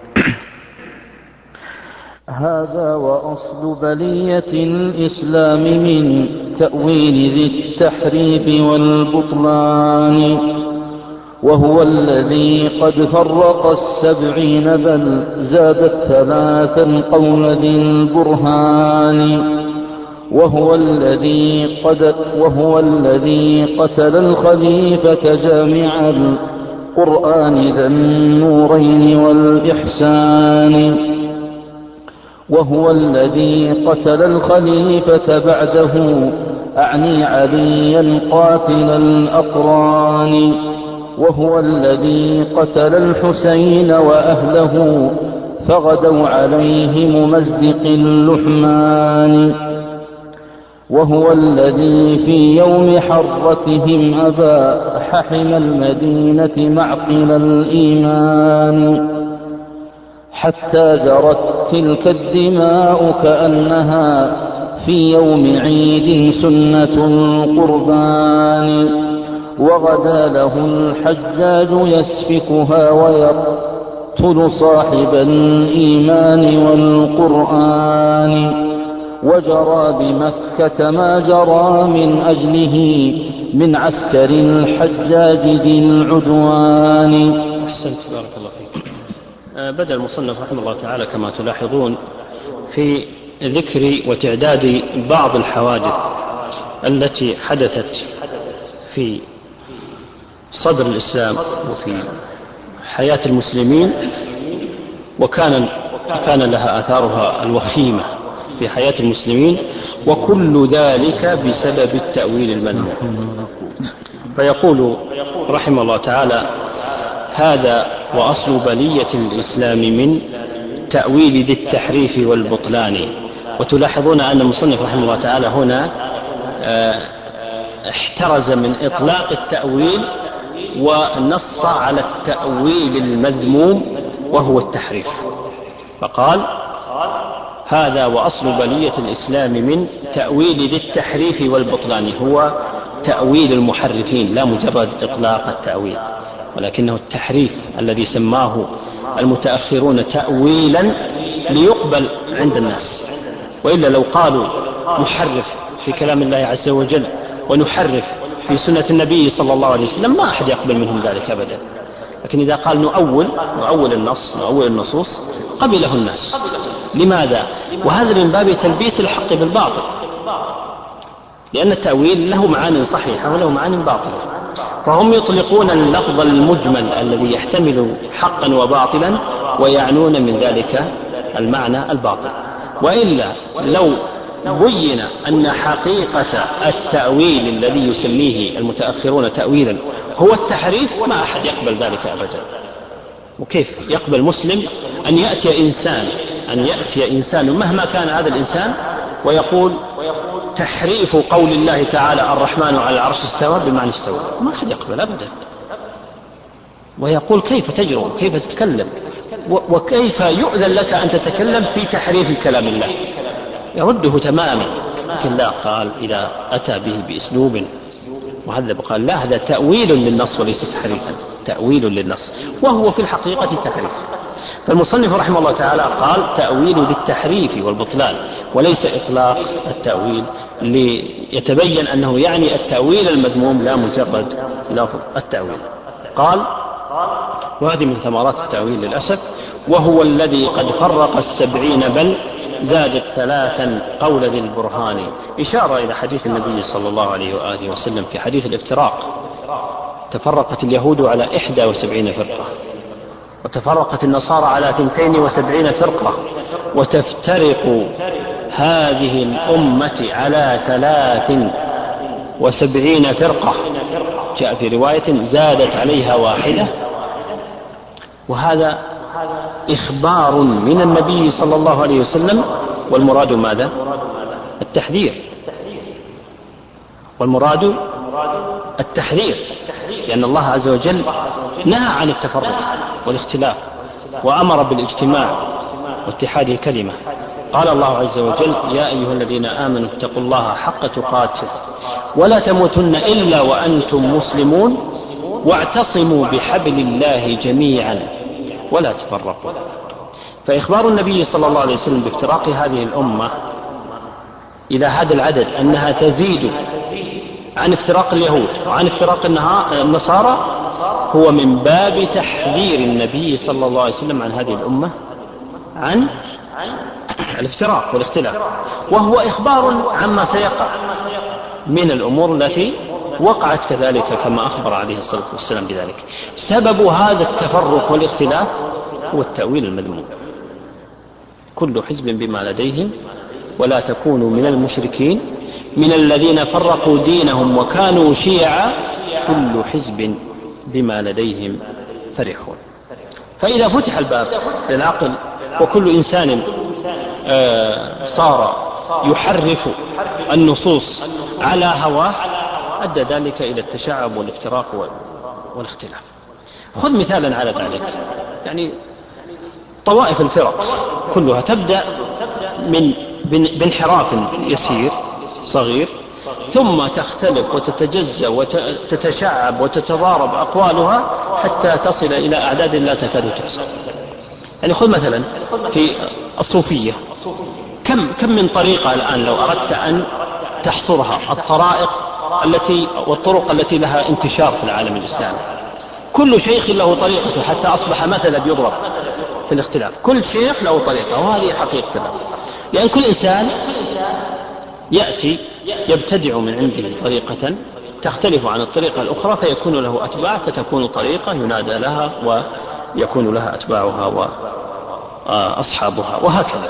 هذا وأصل بلية الإسلام من تأويل ذي التحريف والبطلان، وهو الذي قد فرق السبعين بل زادت ثلاثا قول ذي البرهان. وهو الذي قتل الخليفة جامع القرآن ذا النورين والإحسان. وهو الذي قتل الخليفة بعده أعني عليا قاتل الأقران. وهو الذي قتل الحسين وأهله فغدوا عليه ممزق اللحمان. وهو الذي في يوم حرتهم أبى ححم المدينة معقل الإيمان حتى جرت تلك الدماء كأنها في يوم عيد سنة القربان. وغدا له الحجاج يسفكها ويقتل صاحب الإيمان والقرآن. وجرى بمكة ما جرى من أجله من عسكر الحجاج ذي العدوان. أحسنت، بارك الله فيك. بدأ المصنف رحمه الله تعالى كما تلاحظون في ذكر وتعداد بعض الحوادث التي حدثت في صدر الإسلام وفي حياة المسلمين، وكان لها آثارها الوخيمة في حياة المسلمين، وكل ذلك بسبب التأويل المذموم. فيقول رحمه الله تعالى: هذا وأصل بلية الإسلام من تأويل ذي التحريف والبطلان. وتلاحظون أن المصنف رحمه الله تعالى هنا احترز من إطلاق التأويل ونص على التأويل المذموم وهو التحريف، فقال: هذا وأصل بلية الإسلام من تأويل ذي التحريف والبطلان، هو تأويل المحرفين لا مجرد إطلاق التأويل، ولكنه التحريف الذي سماه المتأخرون تأويلا ليقبل عند الناس. وإلا لو قالوا نحرف في كلام الله عز وجل ونحرف في سنة النبي صلى الله عليه وسلم ما أحد يقبل منهم ذلك أبدا. لكن إذا قال نؤول النص، نؤول النصوص، قبله الناس. لماذا؟ وهذا من باب تلبيس الحق بالباطل، لأن التأويل له معاني صحيحة وله معاني باطلة، فهم يطلقون اللفظ المجمل الذي يحتمل حقا وباطلا ويعنون من ذلك المعنى الباطل. وإلا لو بين أن حقيقة التأويل الذي يسميه المتأخرون تأويلا هو التحريف ما أحد يقبل ذلك أبدا. وكيف يقبل مسلم أن يأتي إنسان مهما كان هذا الإنسان ويقول تحريف قول الله تعالى الرحمن على العرش استوى بمعنى استوى؟ ما أحد يقبل أبدا. ويقول كيف تجرؤ، كيف تتكلم، وكيف يؤذن لك أن تتكلم في تحريف كلام الله؟ يرده تماما. لكن لا، قال إذا أتى به بأسلوب مهذب قال لا، هذا تأويل للنص وليس تحريفا، تأويل للنص، وهو في الحقيقة تحريف. فالمصنف رحمه الله تعالى قال تأويل بالتحريف والبطلان وليس إطلاق التأويل، ليتبين أنه يعني التأويل المذموم لا مجرد لفظ التأويل. قال: وهذه من ثمرات التأويل للأسف. وهو الذي قد فرق 70 بل زادت 3 قول ذي البرهان، إشارة إلى حديث النبي صلى الله عليه وآله وسلم في حديث الافتراق: تفرقت اليهود على 71 فرقة، وتفرقت النصارى على 72 فرقة، وتفترق هذه الأمة على 73 فرقة. جاء في رواية زادت عليها واحدة. وهذا إخبار من النبي صلى الله عليه وسلم، والمراد ماذا؟ التحذير، والمراد التحذير، لأن الله عز وجل نهى عن التفرق والاختلاف وأمر بالاجتماع واتحاد الكلمة. قال الله عز وجل: يا أيها الذين آمنوا اتقوا الله حق تقاته ولا تموتن إلا وأنتم مسلمون واعتصموا بحبل الله جميعا ولا تفرقوا. فإخبار النبي صلى الله عليه وسلم بافتراق هذه الأمة إلى هذا العدد أنها تزيد عن افتراق اليهود وعن افتراق النصارى هو من باب تحذير النبي صلى الله عليه وسلم عن هذه الأمة عن الافتراق والاختلاف، وهو إخبار عما سيقع من الأمور التي وقعت كذلك كما أخبر عليه الصلاة والسلام بذلك. سبب هذا التفرق والاختلاف هو التأويل المذموم. كل حزب بما لديهم ولا تكونوا من المشركين من الذين فرقوا دينهم وكانوا شيعا كل حزب بما لديهم فرحون. فإذا فتح الباب للعقل وكل إنسان صار يحرف النصوص على هواه أدى ذلك إلى التشعب والافتراق والاختلاف. خذ مثالا على ذلك، يعني طوائف الفرق كلها تبدأ بانحراف يسير صغير، ثم تختلف وتتجزأ وتتشعب وتتضارب أقوالها حتى تصل إلى أعداد لا تكاد تحصى. يعني خذ مثلا في الصوفية، كم من طريقة الآن لو أردت أن تحصرها، الطرائق والطرق التي لها انتشار في العالم الإسلامي، كل شيخ له طريقته حتى أصبح مثلا بيضرب في الاختلاف. كل شيخ له طريقة، وهذه حقيقة، لأن كل إنسان يأتي يبتدع من عنده طريقة تختلف عن الطريقة الأخرى فيكون له أتباع، فتكون طريقة ينادى لها ويكون لها أتباعها وأصحابها وهكذا.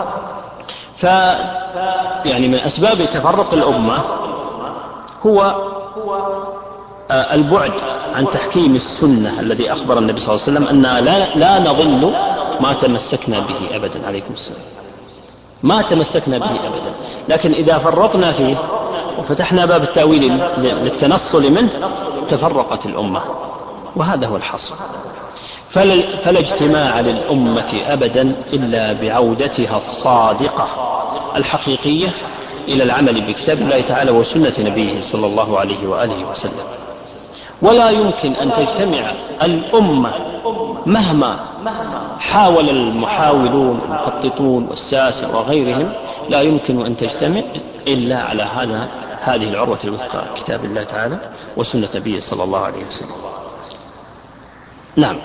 يعني من أسباب تفرق الأمة هو البعد عن تحكيم السنة الذي أخبر النبي صلى الله عليه وسلم أننا لا نضل ما تمسكنا به أبدا، عليكم السلام، ما تمسكنا به أبدا. لكن إذا فرطنا فيه وفتحنا باب التأويل للتنصل منه تفرقت الأمة، وهذا هو الحصر. فلا اجتماع للأمة أبدا إلا بعودتها الصادقة الحقيقية إلى العمل بكتاب الله تعالى وسنة نبيه صلى الله عليه وآله وسلم. ولا يمكن أن تجتمع الأمة مهما حاول المحاولون المخططون والساسة وغيرهم، لا يمكن أن تجتمع إلا على هذه العروة الوثقى، كتاب الله تعالى وسنة نبيه صلى الله عليه وسلم. نعم.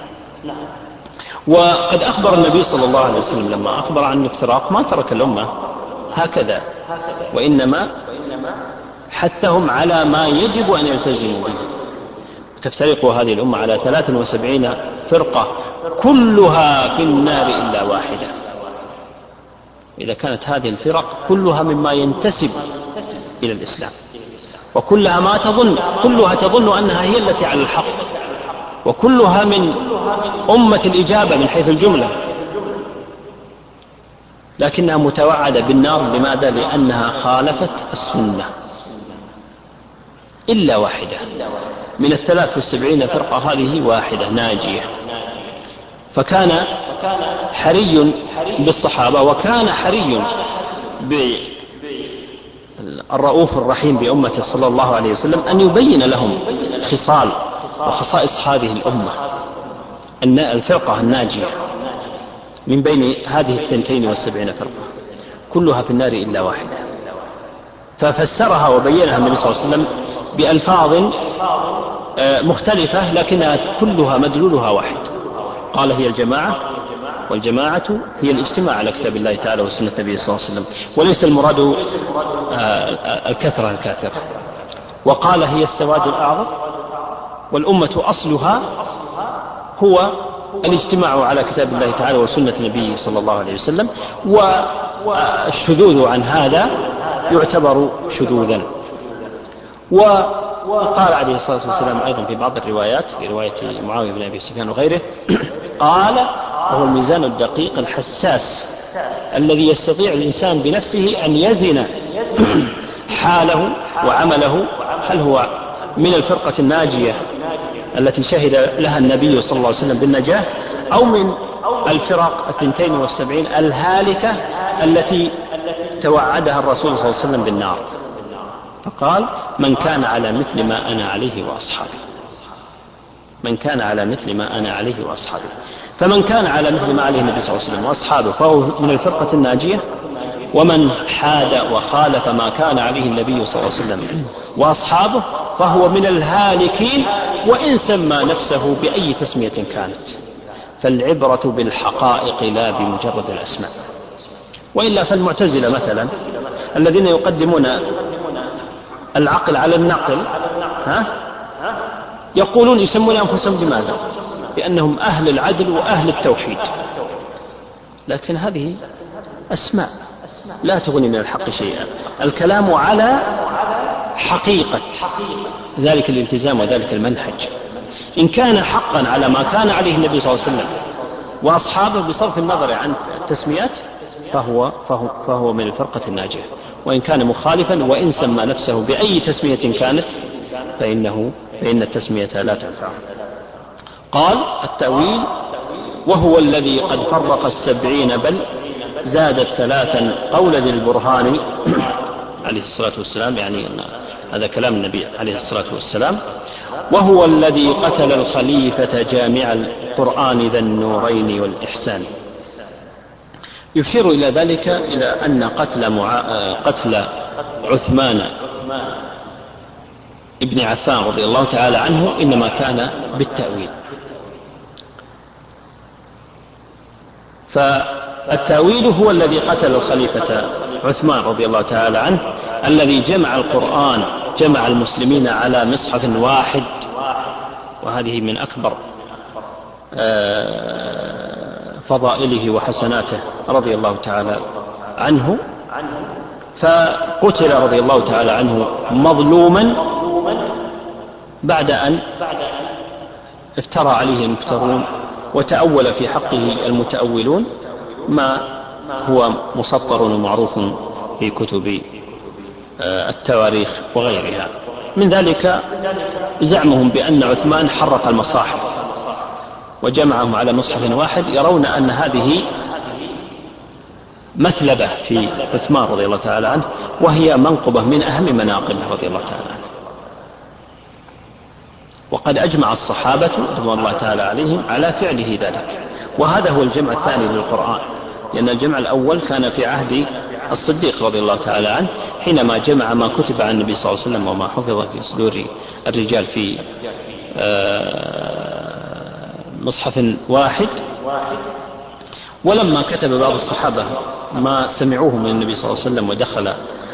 وقد أخبر النبي صلى الله عليه وسلم لما أخبر عن الافتراق ما ترك الأمة هكذا، وإنما حثهم على ما يجب أن يلتزموا به. تفترق هذه الأمة على 73 فرقة كلها في النار إلا واحدة. إذا كانت هذه الفرق كلها مما ينتسب إلى الإسلام، وكلها كلها تظن أنها هي التي على الحق، وكلها من أمة الإجابة من حيث الجملة، لكنها متوعدة بالنار. لماذا؟ لأنها خالفت السنة. إلا واحدة من 73 فرقة هذه واحدة ناجية. فكان حري بالصحابة وكان حري بالرؤوف الرحيم بأمته صلى الله عليه وسلم أن يبين لهم خصال وخصائص هذه الأمة الفرقة الناجية من بين هذه 72 فرقة كلها في النار إلا واحدة. ففسرها وبينها النبي صلى الله عليه وسلم بألفاظ مختلفة لكنها كلها مدلولها واحد. قال هي الجماعة، والجماعة هي الاجتماع على كتاب الله تعالى وسنة النبي صلى الله عليه وسلم، وليس المراد الكثرة الكاثرة. وقال هي السواد الأعظم، والأمة أصلها هو الاجتماع على كتاب الله تعالى وسنة النبي صلى الله عليه وسلم، والشذوذ عن هذا يعتبر شذوذا. وقال عليه الصلاة والسلام أيضا في بعض الروايات، في رواية معاوية بن أبي سفيان وغيره، قال وهو الميزان الدقيق الحساس الذي يستطيع الإنسان بنفسه أن يزن حاله وعمله، هل هو من الفرقة الناجية التي شهد لها النبي صلى الله عليه وسلم بالنجاة، أو من الفرق 72 الهالكة التي توعدها الرسول صلى الله عليه وسلم بالنار. فقال من كان على مثل ما أنا عليه وأصحابي، من كان على مثل ما أنا عليه وأصحابي. فمن كان على مثل ما عليه النبي صلى الله عليه وسلم وأصحابه فهو من الفرقة الناجية، ومن حاد وخالف ما كان عليه النبي صلى الله عليه وسلم وأصحابه فهو من الهالكين وإن سمى نفسه بأي تسمية كانت، فالعبرة بالحقائق لا بمجرد الأسماء. وإلا فالمعتزلة مثلا الذين يقدمون العقل على النقل يقولون يسمون أنفسهم بماذا؟ بأنهم أهل العدل وأهل التوحيد، لكن هذه أسماء لا تغني من الحق شيئا. الكلام على حقيقة ذلك الالتزام وذلك المنهج. إن كان حقا على ما كان عليه النبي صلى الله عليه وسلم وأصحابه بصرف النظر عن التسميات فهو من الفرقة الناجية. وإن كان مخالفا وإن سمى نفسه بأي تسمية كانت فإن التسمية لا تنفع. قال التأويل وهو الذي قد فرق 70 بل زادت 3 قول ذي البرهان عليه الصلاة والسلام، يعني هذا كلام النبي عليه الصلاة والسلام. وهو الذي قتل الخليفة جامع القرآن ذا النورين والإحسان. يشير إلى ذلك إلى أن قتل عثمان ابن عفان رضي الله تعالى عنه إنما كان بالتأويل. فالتأويل هو الذي قتل الخليفة عثمان رضي الله تعالى عنه الذي جمع القرآن، جمع المسلمين على مصحف واحد، وهذه من أكبر فضائله وحسناته رضي الله تعالى عنه. فقتل رضي الله تعالى عنه مظلوما بعد أن افترى عليه المفترون وتأول في حقه المتأولون ما هو مسطر ومعروف في كتب التواريخ وغيرها. من ذلك زعمهم بأن عثمان حرق المصاحف وجمعهم على مصحف واحد، يرون أن هذه مثلبة في عثمان رضي الله تعالى عنه، وهي منقبة من أهم مناقبه رضي الله تعالى عنه. وقد أجمع الصحابة رضوان الله تعالى عليهم على فعله ذلك. وهذا هو الجمع الثاني للقرآن، لأن الجمع الأول كان في عهد الصديق رضي الله تعالى عنه حينما جمع ما كتب عن النبي صلى الله عليه وسلم وما حفظ في صدور الرجال في مصحف واحد. ولما كتب بعض الصحابة ما سمعوه من النبي صلى الله عليه وسلم ودخلت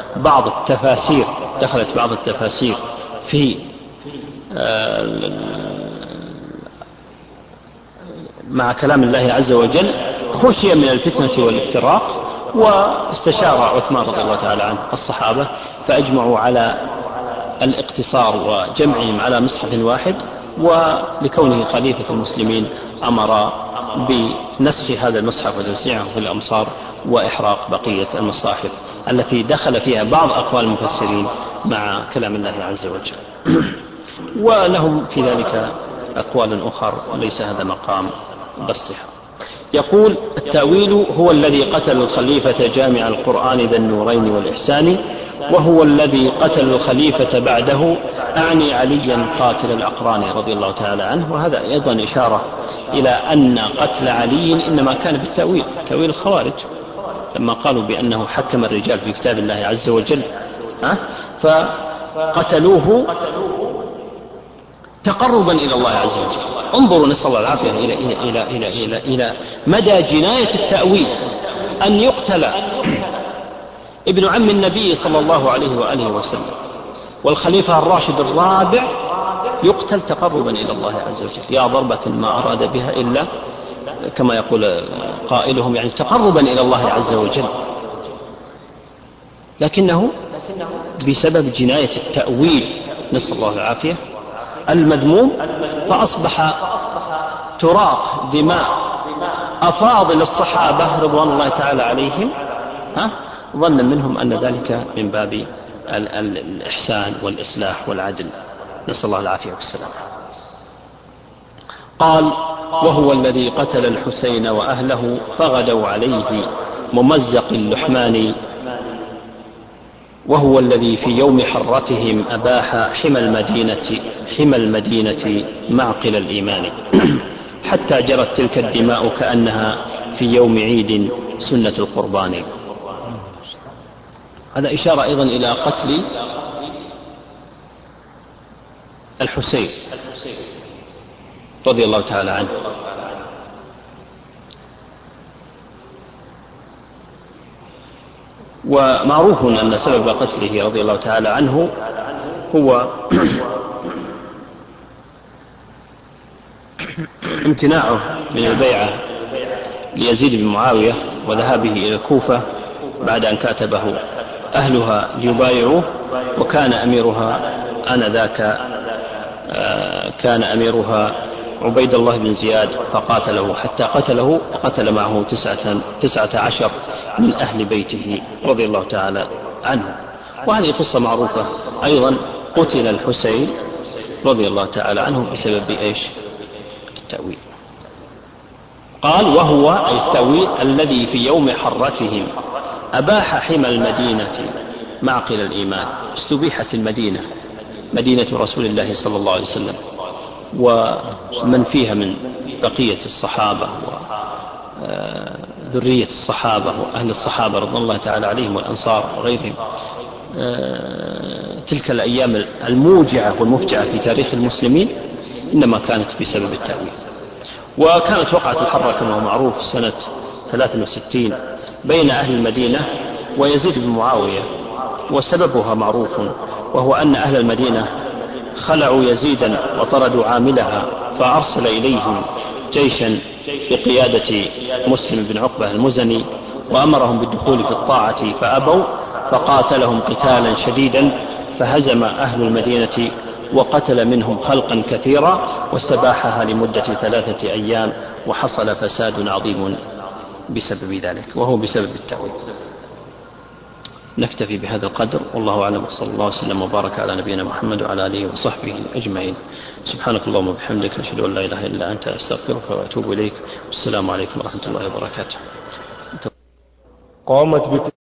بعض التفاسير في مع كلام الله عز وجل، خشي من الفتنة والافتراق، واستشار عثمان رضي الله تعالى عنه الصحابة فأجمعوا على الاقتصار وجمعهم على مصحف واحد. ولكونه خليفة المسلمين أمر بنسخ هذا المصحف وتوزيعه في الأمصار وإحراق بقية المصاحف التي دخل فيها بعض أقوال المفسرين مع كلام الله عز وجل. ولهم في ذلك أقوال أخرى ليس هذا مقام بسها. يقول التأويل هو الذي قتل الخليفة جامع القرآن ذا النورين والإحسان، وهو الذي قتل الخليفة بعده، أعني عليا قاتل الأقران رضي الله تعالى عنه. وهذا أيضا إشارة إلى أن قتل علي إنما كان بالتأويل، تأويل الخوارج لما قالوا بأنه حكم الرجال في كتاب الله عز وجل فقتلوه تقربا إلى الله عز وجل. انظروا نسأل الله العافية إلى مدى جناية التأويل، أن يقتل ابن عم النبي صلى الله عليه وآله وسلم والخليفة الراشد الرابع يقتل تقربا إلى الله عز وجل. يا ضربة ما أراد بها إلا كما يقول قائلهم يعني تقربا إلى الله عز وجل، لكنه بسبب جناية التأويل نسأل الله العافية المذموم فأصبح تراق دماء أفاضل الصحابة رضوان الله تعالى عليهم ظنا منهم أن ذلك من باب الإحسان والإصلاح والعدل، نسأل الله العافية والسلام. قال وهو الذي قتل الحسين وأهله فغدوا عليه ممزق اللحمان، وهو الذي في يوم حرتهم أباح حمى المدينة معقل الإيمان حتى جرت تلك الدماء كأنها في يوم عيد سنة القربان. هذا إشارة أيضا إلى قتل الحسين رضي الله تعالى عنه. ومعروف أن سبب قتله رضي الله تعالى عنه هو امتناعه من البيعة ليزيد بن معاوية وذهابه إلى الكوفة بعد أن كاتبه أهلها ليبايعوه، وكان أميرها آنذاك كان أميرها عبيد الله بن زياد، فقاتله حتى قتله، وقتل معه 19 من أهل بيته رضي الله تعالى عنه. وهذه قصة معروفة أيضا. قتل الحسين رضي الله تعالى عنه بسبب إيش؟ التأويل. قال وهو التأويل الذي في يوم حرتهم أباح حمى المدينة معقل الإيمان. استبيحت المدينة، مدينة رسول الله صلى الله عليه وسلم ومن فيها من بقية الصحابة وذرية الصحابة وأهل الصحابة رضي الله تعالى عليهم والأنصار وغيرهم. تلك الأيام الموجعة والمفجعة في تاريخ المسلمين إنما كانت بسبب التأويل. وكانت وقعة الحرة كما هو معروف سنة 63 بين أهل المدينة ويزيد بن معاوية، وسببها معروف، وهو أن أهل المدينة خلعوا يزيدا وطردوا عاملها، فأرسل إليهم جيشا بقيادة مسلم بن عقبة المزني وأمرهم بالدخول في الطاعة فأبوا، فقاتلهم قتالا شديدا فهزم أهل المدينة وقتل منهم خلقا كثيرا واستباحها لمدة 3 أيام، وحصل فساد عظيم بسبب ذلك، وهو بسبب التأويل. نكتفي بهذا القدر، والله أعلم، صلى الله وسلم وبارك على نبينا محمد وعلى آله وصحبه أجمعين. سبحانك اللهم وبحمدك، نشهد أن لا إله إلا أنت، أستغفرك وأتوب إليك. والسلام عليكم ورحمة الله وبركاته.